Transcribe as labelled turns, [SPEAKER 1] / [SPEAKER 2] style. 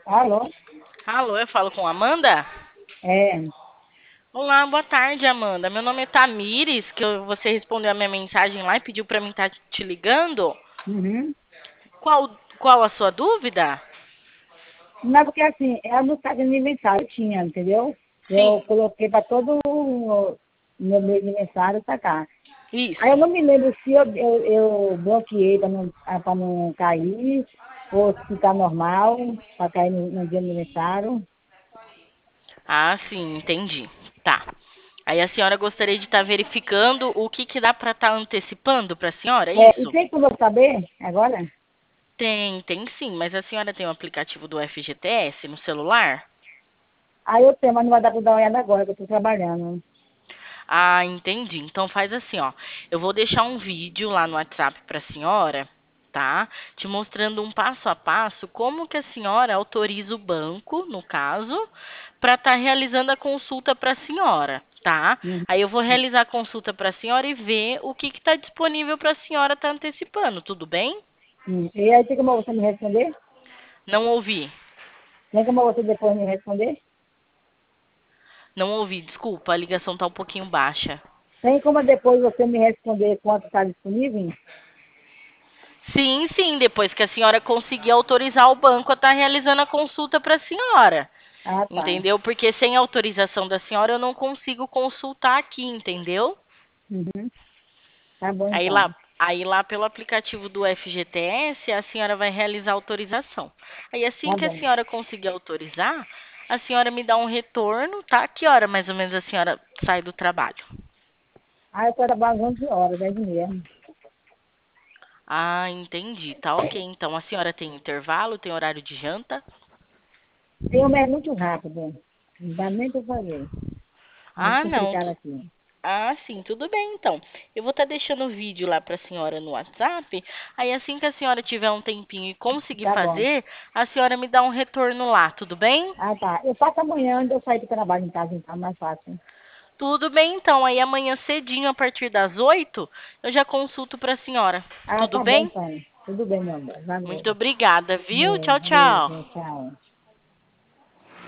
[SPEAKER 1] Alô?
[SPEAKER 2] Alô, eu falo com Amanda?
[SPEAKER 1] É.
[SPEAKER 2] Olá, boa tarde, Amanda. Meu nome é Tamires, você respondeu a minha mensagem lá e pediu para mim estar te ligando.
[SPEAKER 1] Uhum.
[SPEAKER 2] Qual a sua dúvida?
[SPEAKER 1] Não, porque assim, ela não está de aniversário, tinha, entendeu? Eu
[SPEAKER 2] Sim,
[SPEAKER 1] coloquei para todo o meu mês de aniversário pra cá. Aí eu
[SPEAKER 2] isso.
[SPEAKER 1] não me lembro se eu bloqueei para não cair, ou se está normal, para cair no dia do aniversário.
[SPEAKER 2] Ah, sim, entendi. Tá. Aí a senhora gostaria de estar verificando o que dá para estar antecipando para a senhora, é
[SPEAKER 1] É, e
[SPEAKER 2] isso?
[SPEAKER 1] tem como eu saber agora?
[SPEAKER 2] Tem sim, mas a senhora tem o aplicativo do FGTS no celular?
[SPEAKER 1] Aí eu tenho, mas não vai dar para dar uma olhada agora, que eu estou trabalhando.
[SPEAKER 2] Ah, entendi. Então faz assim, ó. Eu vou deixar um vídeo lá no WhatsApp para a senhora, tá? Te mostrando um passo a passo como que a senhora autoriza o banco, no caso, para estar realizando a consulta para a senhora, tá?
[SPEAKER 1] Uhum.
[SPEAKER 2] Aí eu vou realizar a consulta para a senhora e ver o que está disponível para a senhora estar antecipando, tudo bem?
[SPEAKER 1] E aí tem como você me responder?
[SPEAKER 2] Não ouvi.
[SPEAKER 1] Tem como você depois me responder?
[SPEAKER 2] Não ouvi, desculpa, a ligação tá um pouquinho baixa.
[SPEAKER 1] Tem como depois você me responder quanto está disponível?
[SPEAKER 2] Sim, sim, depois que a senhora conseguir autorizar o banco a estar realizando a consulta para a senhora.
[SPEAKER 1] Ah, tá.
[SPEAKER 2] Entendeu? Porque sem autorização da senhora eu não consigo consultar aqui, entendeu?
[SPEAKER 1] Uhum. Tá bom,
[SPEAKER 2] Aí
[SPEAKER 1] então.
[SPEAKER 2] lá, aí lá pelo aplicativo do FGTS a senhora vai realizar a autorização. Aí assim
[SPEAKER 1] Tá
[SPEAKER 2] que a
[SPEAKER 1] bom.
[SPEAKER 2] senhora conseguir autorizar, a senhora me dá um retorno, tá? Que hora mais ou menos a senhora sai do trabalho?
[SPEAKER 1] Ah, eu trabalho 11 horas, 10h30.
[SPEAKER 2] Ah, entendi. Tá ok. Então a senhora tem intervalo, tem horário de janta?
[SPEAKER 1] Tem um mês muito rápido. Não dá nem para fazer. Muito
[SPEAKER 2] Ah, não.
[SPEAKER 1] complicado aqui.
[SPEAKER 2] Ah, sim, tudo bem então. Eu vou estar deixando o vídeo lá para a senhora no WhatsApp. Aí assim que a senhora tiver um tempinho e conseguir
[SPEAKER 1] Tá bom.
[SPEAKER 2] fazer, a senhora me dá um retorno lá, tudo bem?
[SPEAKER 1] Ah, tá. Eu faço amanhã, antes de eu sair do trabalho em casa, então, mais fácil.
[SPEAKER 2] Tudo bem então. Aí amanhã cedinho, a partir das 8, eu já consulto para a senhora.
[SPEAKER 1] Ah,
[SPEAKER 2] Tudo
[SPEAKER 1] tá bom,
[SPEAKER 2] bem?
[SPEAKER 1] então. Tudo bem, meu amor. Valeu.
[SPEAKER 2] Muito obrigada, viu? Tchau,
[SPEAKER 1] Beijo,
[SPEAKER 2] tchau.
[SPEAKER 1] beijo, tchau.